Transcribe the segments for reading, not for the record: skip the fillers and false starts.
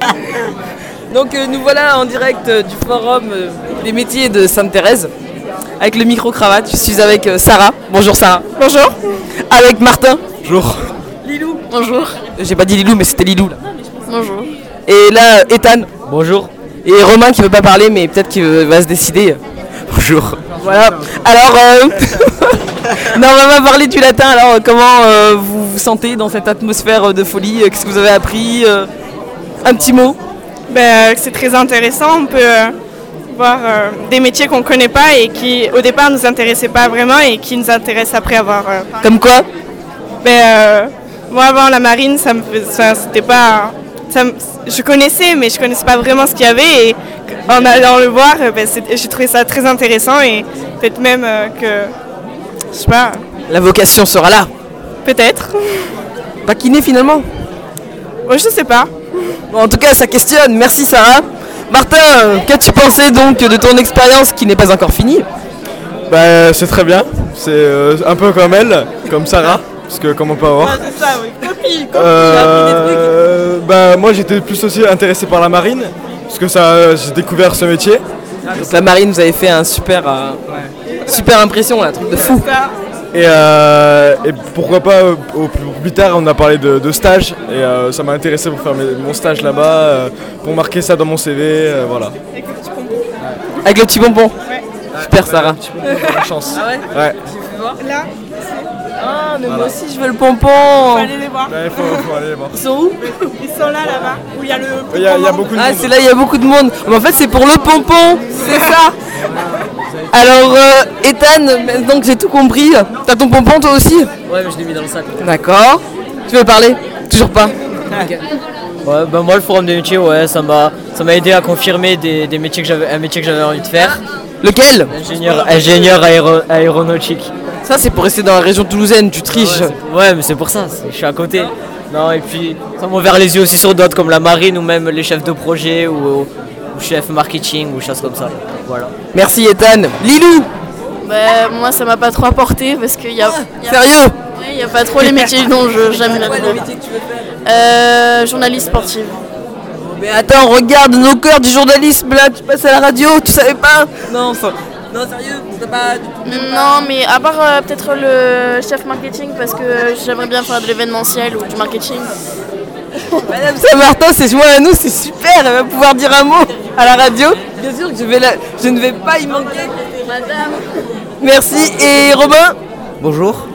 Donc nous voilà en direct du forum des métiers de Sainte-Thérèse avec le micro-cravate. Je suis avec Sarah. Bonjour Sarah. Bonjour. Avec Martin. Bonjour. Lilou. Bonjour. J'ai pas dit Lilou mais c'était Lilou là. Bonjour. Et là Ethan. Bonjour. Et Romain qui veut pas parler mais peut-être qu'il va se décider. Bonjour. Voilà. Alors non, on va pas parler du latin. Alors comment vous vous sentez dans cette atmosphère de folie? Qu'est-ce que vous avez appris? Un petit mot. C'est très intéressant. On peut voir des métiers qu'on ne connaît pas et qui au départ ne nous intéressaient pas vraiment et qui nous intéressent après avoir. Comme quoi? Moi avant la marine, c'était pas. Je connaissais, mais je connaissais pas vraiment ce qu'il y avait et en allant le voir, j'ai trouvé ça très intéressant et peut-être même que. Je sais pas. La vocation sera là. Peut-être. Pas kiné finalement? Je sais pas. Bon, en tout cas, ça questionne. Merci Sarah. Martin, qu'as-tu pensé donc de ton expérience qui n'est pas encore finie? C'est très bien. C'est un peu comme elle, comme Sarah. Parce que comment on peut avoir. C'est ça, oui. Copie. Moi j'étais plus aussi intéressé par la marine. Parce que j'ai découvert ce métier. Donc la marine, vous avez fait un super impression là, truc de fou. Et pourquoi pas plus tard on a parlé de stage et ça m'a intéressé pour faire mon stage là-bas, pour marquer ça dans mon CV, voilà. Avec le petit bonbon. Ouais. Super Sarah. Chance. Ah ouais? Ouais. Là, Ah mais moi aussi je veux le pompon. faut aller les voir. Il faut aller les voir. Ils sont où? Ils sont là-bas, où il y a le. Il y a beaucoup de Ah monde. c'est là, il y a beaucoup de monde. Mais en fait c'est pour le pompon, c'est ça. Alors Ethan, donc j'ai tout compris. T'as ton pompon toi aussi? Ouais, mais je l'ai mis dans le sac. D'accord. Tu veux parler? Toujours pas. Okay. Ouais, moi le forum des métiers, ouais, ça m'a aidé à confirmer un métier que j'avais envie de faire. Lequel? Ingénieur aéronautique. Ça c'est pour rester dans la région toulousaine, tu triches. Ouais, mais c'est pour ça, je suis à côté. Non, et puis ça m'a ouvert les yeux aussi sur d'autres comme la marine ou même les chefs de projet ou chef marketing ou choses comme ça. Voilà. Merci Ethan. Lilou. Moi ça m'a pas trop apporté parce qu'il y a Sérieux? il y a pas trop les métiers dont j'aime la journaliste sportive. Mais attends, regarde nos cœurs du journalisme là, tu passes à la radio, tu savais pas? Non, sérieux, t'as pas du tout. Non mais à part peut-être le chef marketing parce que j'aimerais bien faire de l'événementiel ou du marketing. Madame Saint-Martin, c'est joint à nous, c'est super, elle va pouvoir dire un mot à la radio. Bien sûr que je ne vais pas y manquer. Madame. Merci. Et Romain? Bonjour.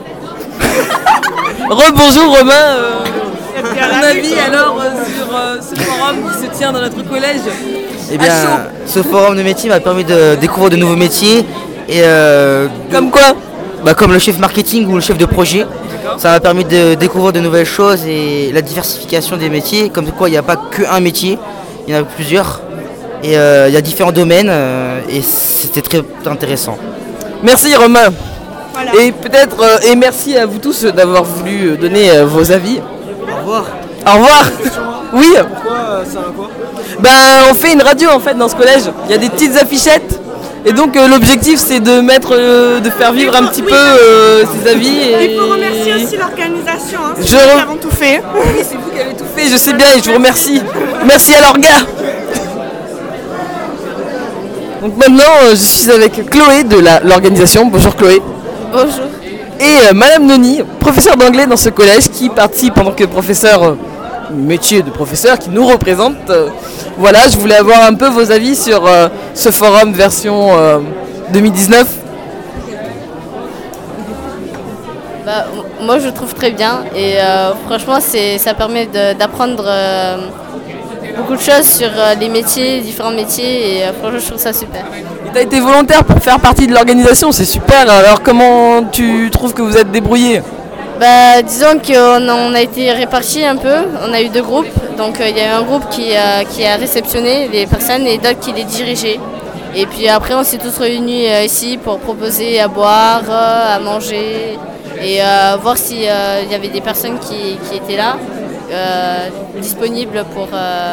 Bonjour Romain. Ton avis alors sur ce forum qui se tient dans notre collège? Eh bien, ce forum de métiers m'a permis de découvrir de nouveaux métiers et comme quoi? Comme le chef marketing ou le chef de projet. Ça m'a permis de découvrir de nouvelles choses et la diversification des métiers, comme quoi il n'y a pas qu'un métier, il y en a plusieurs et il y a différents domaines et c'était très intéressant. Merci Romain. Voilà. Et peut-être et merci à vous tous d'avoir voulu donner vos avis. Au revoir. Au revoir. Oui. Pourquoi ça va quoi? On fait une radio en fait dans ce collège. Il y a des petites affichettes. Et donc l'objectif c'est de de faire vivre un petit peu ses avis. Il faut remercier aussi l'organisation, c'est qui avons tout fait. Oui, c'est vous qui avez tout fait, je sais bien et je vous remercie. Merci à l'orga. Donc maintenant je suis avec Chloé de l'organisation. Bonjour Chloé. Bonjour. Et Madame Noni, professeure d'anglais dans ce collège qui participe en tant que professeur, métier de professeur qui nous représente. Voilà, je voulais avoir un peu vos avis sur ce forum version 2019. Moi je trouve très bien et franchement ça permet d'apprendre beaucoup de choses sur les métiers, différents métiers et franchement je trouve ça super. Tu as été volontaire pour faire partie de l'organisation, c'est super. Alors comment tu trouves que vous êtes débrouillé? Disons qu'on a été répartis un peu, on a eu deux groupes, donc il y a eu un groupe qui a réceptionné les personnes et d'autres qui les dirigeaient. Et puis après on s'est tous réunis ici pour proposer à boire, à manger et voir s'il y avait des personnes qui étaient là, disponibles pour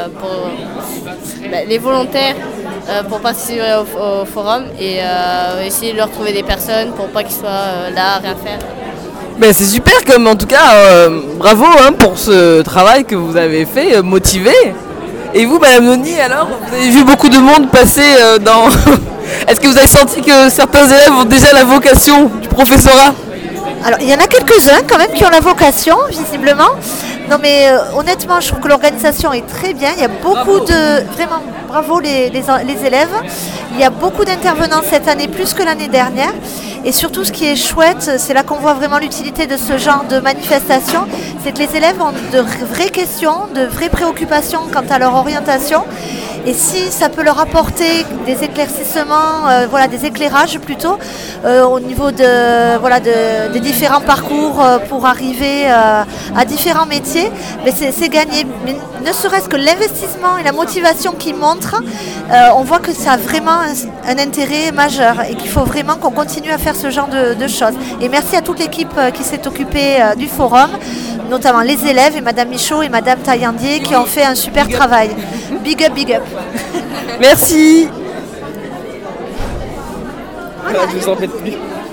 les volontaires pour participer au forum et essayer de leur trouver des personnes pour pas qu'ils soient là à rien faire. C'est super comme en tout cas, bravo pour ce travail que vous avez fait, motivé. Et vous, Madame Noni, alors, vous avez vu beaucoup de monde passer dans... Est-ce que vous avez senti que certains élèves ont déjà la vocation du professorat? Alors, il y en a quelques-uns quand même qui ont la vocation, visiblement. Non mais honnêtement, je trouve que l'organisation est très bien. Il y a beaucoup de... Vraiment, bravo les élèves. Il y a beaucoup d'intervenants cette année, plus que l'année dernière. Et surtout, ce qui est chouette, c'est là qu'on voit vraiment l'utilité de ce genre de manifestation, c'est que les élèves ont de vraies questions, de vraies préoccupations quant à leur orientation. Et si ça peut leur apporter des éclaircissements, des éclairages plutôt, au niveau des différents parcours pour arriver à différents métiers, mais c'est gagné. Mais ne serait-ce que l'investissement et la motivation qu'ils montrent, on voit que ça a vraiment un intérêt majeur et qu'il faut vraiment qu'on continue à faire ce genre de choses. Et merci à toute l'équipe qui s'est occupée du forum, notamment les élèves et Madame Michaud et Madame Taillandier qui ont fait un super travail. Big up, big up. Merci. Voilà. Je vous en prie.